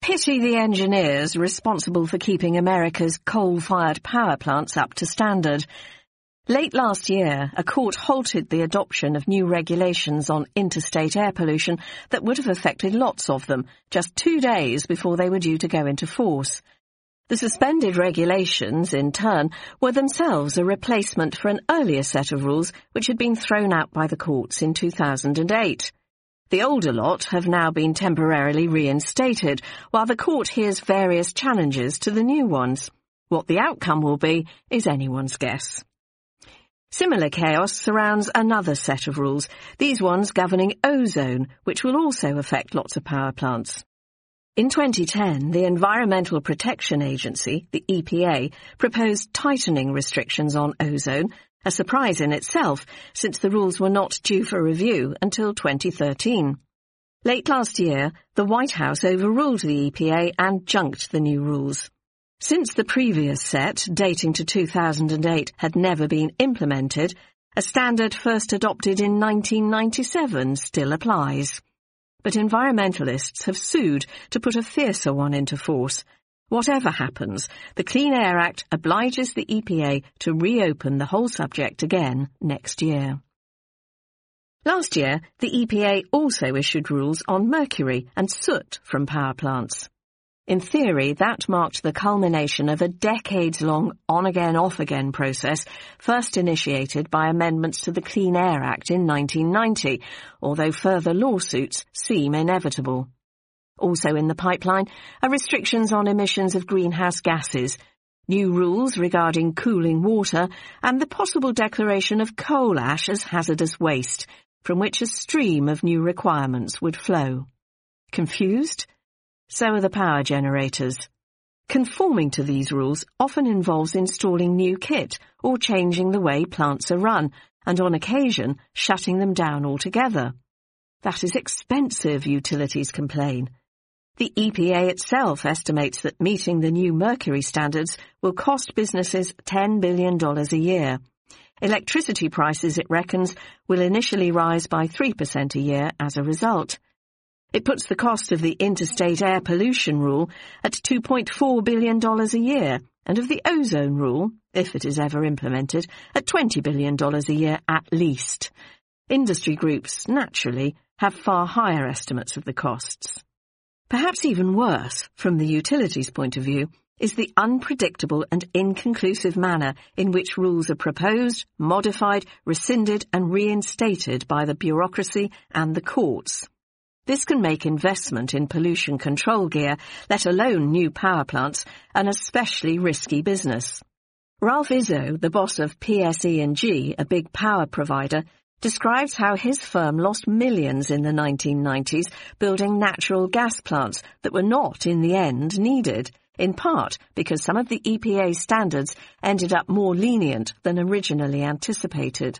Pity the engineers responsible for keeping America's coal-fired power plants up to standard. Late last year, a court halted the adoption of new regulations on interstate air pollution that would have affected lots of them, just 2 days before they were due to go into force. The suspended regulations, in turn, were themselves a replacement for an earlier set of rules which had been thrown out by the courts in 2008. The older lot have now been temporarily reinstated, while the court hears various challenges to the new ones. What the outcome will be is anyone's guess. Similar chaos surrounds another set of rules, these ones governing ozone, which will also affect lots of power plants. In 2010, the Environmental Protection Agency, the EPA, proposed tightening restrictions on ozone, a surprise in itself, since the rules were not due for review until 2013. Late last year, the White House overruled the EPA and junked the new rules. Since the previous set, dating to 2008, had never been implemented, a standard first adopted in 1997 still applies. But environmentalists have sued to put a fiercer one into force. Whatever happens, the Clean Air Act obliges the EPA to reopen the whole subject again next year. Last year, the EPA also issued rules on mercury and soot from power plants. In theory, that marked the culmination of a decades-long on-again, off-again process, first initiated by amendments to the Clean Air Act in 1990, although further lawsuits seem inevitable. Also in the pipeline are restrictions on emissions of greenhouse gases, new rules regarding cooling water, and the possible declaration of coal ash as hazardous waste, from which a stream of new requirements would flow. Confused? So are the power generators. Conforming to these rules often involves installing new kit or changing the way plants are run, and on occasion shutting them down altogether. That is expensive, utilities complain. The EPA itself estimates that meeting the new mercury standards will cost businesses $10 billion a year. Electricity prices, it reckons, will initially rise by 3% a year as a result. It puts the cost of the interstate air pollution rule at $2.4 billion a year, and of the ozone rule, if it is ever implemented, at $20 billion a year at least. Industry groups, naturally, have far higher estimates of the costs. Perhaps even worse, from the utilities' point of view, is the unpredictable and inconclusive manner in which rules are proposed, modified, rescinded and reinstated by the bureaucracy and the courts. This can make investment in pollution control gear, let alone new power plants, an especially risky business. Ralph Izzo, the boss of PSE&G, a big power provider, describes how his firm lost millions in the 1990s building natural gas plants that were not, in the end, needed, in part because some of the EPA standards ended up more lenient than originally anticipated.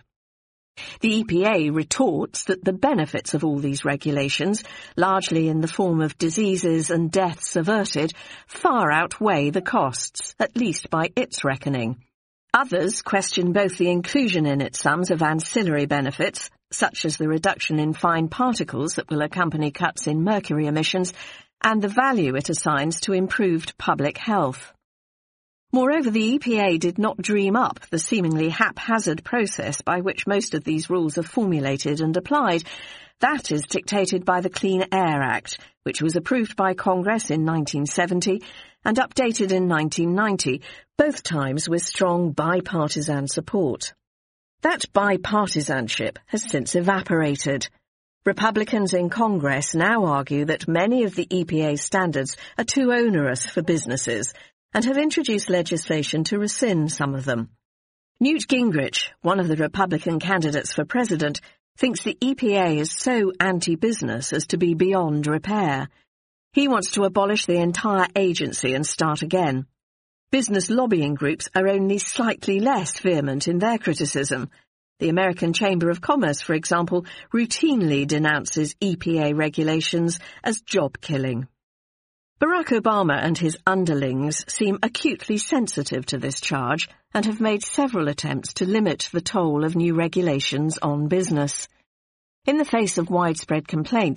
The EPA retorts that the benefits of all these regulations, largely in the form of diseases and deaths averted, far outweigh the costs, at least by its reckoning. Others question both the inclusion in its sums of ancillary benefits, such as the reduction in fine particles that will accompany cuts in mercury emissions, and the value it assigns to improved public health. Moreover, the EPA did not dream up the seemingly haphazard process by which most of these rules are formulated and applied. That is dictated by the Clean Air Act, which was approved by Congress in 1970 and updated in 1990, both times with strong bipartisan support. That bipartisanship has since evaporated. Republicans in Congress now argue that many of the EPA standards are too onerous for businesses and have introduced legislation to rescind some of them. Newt Gingrich, one of the Republican candidates for president, thinks the EPA is so anti-business as to be beyond repair. He wants to abolish the entire agency and start again. Business lobbying groups are only slightly less vehement in their criticism. The American Chamber of Commerce, for example, routinely denounces EPA regulations as job-killing. Barack Obama and his underlings seem acutely sensitive to this charge and have made several attempts to limit the toll of new regulations on business. In the face of widespread complaints,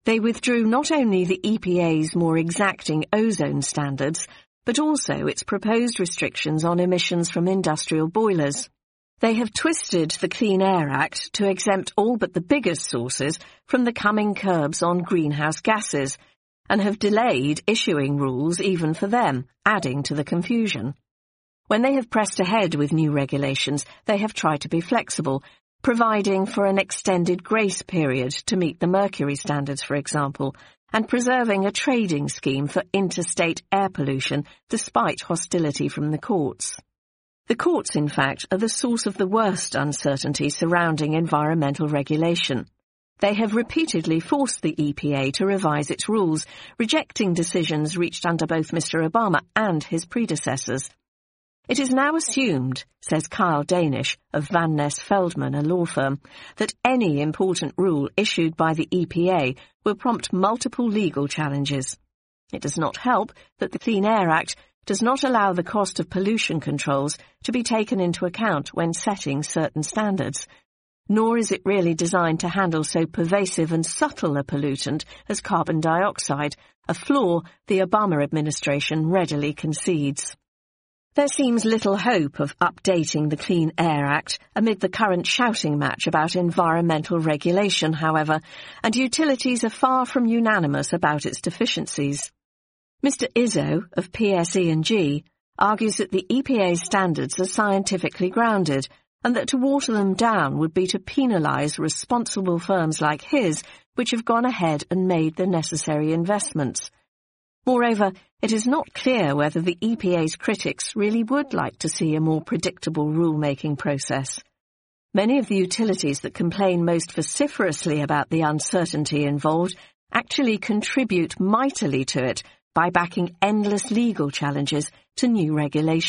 They withdrew not only the EPA's more exacting ozone standards, but also its proposed restrictions on emissions from industrial boilers. They have twisted the Clean Air Act to exempt all but the biggest sources from the coming curbs on greenhouse gases, and have delayed issuing rules even for them, adding to the confusion. When they have pressed ahead with new regulations, they have tried to be flexible, providing for an extended grace period to meet the mercury standards, for example, and preserving a trading scheme for interstate air pollution despite hostility from the courts. The courts, in fact, are the source of the worst uncertainty surrounding environmental regulation. They have repeatedly forced the EPA to revise its rules, rejecting decisions reached under both Mr. Obama and his predecessors. It is now assumed, says Kyle Danish of Van Ness Feldman, a law firm, that any important rule issued by the EPA will prompt multiple legal challenges. It does not help that the Clean Air Act does not allow the cost of pollution controls to be taken into account when setting certain standards, nor is it really designed to handle so pervasive and subtle a pollutant as carbon dioxide, a flaw the Obama administration readily concedes. There seems little hope of updating the Clean Air Act amid the current shouting match about environmental regulation, however, and utilities are far from unanimous about its deficiencies. Mr. Izzo of PSE&G argues that the EPA's standards are scientifically grounded, and that to water them down would be to penalise responsible firms like his, which have gone ahead and made the necessary investments. Moreover, it is not clear whether the EPA's critics really would like to see a more predictable rule-making process. Many of the utilities that complain most vociferously about the uncertainty involved actually contribute mightily to it by backing endless legal challenges to new regulations.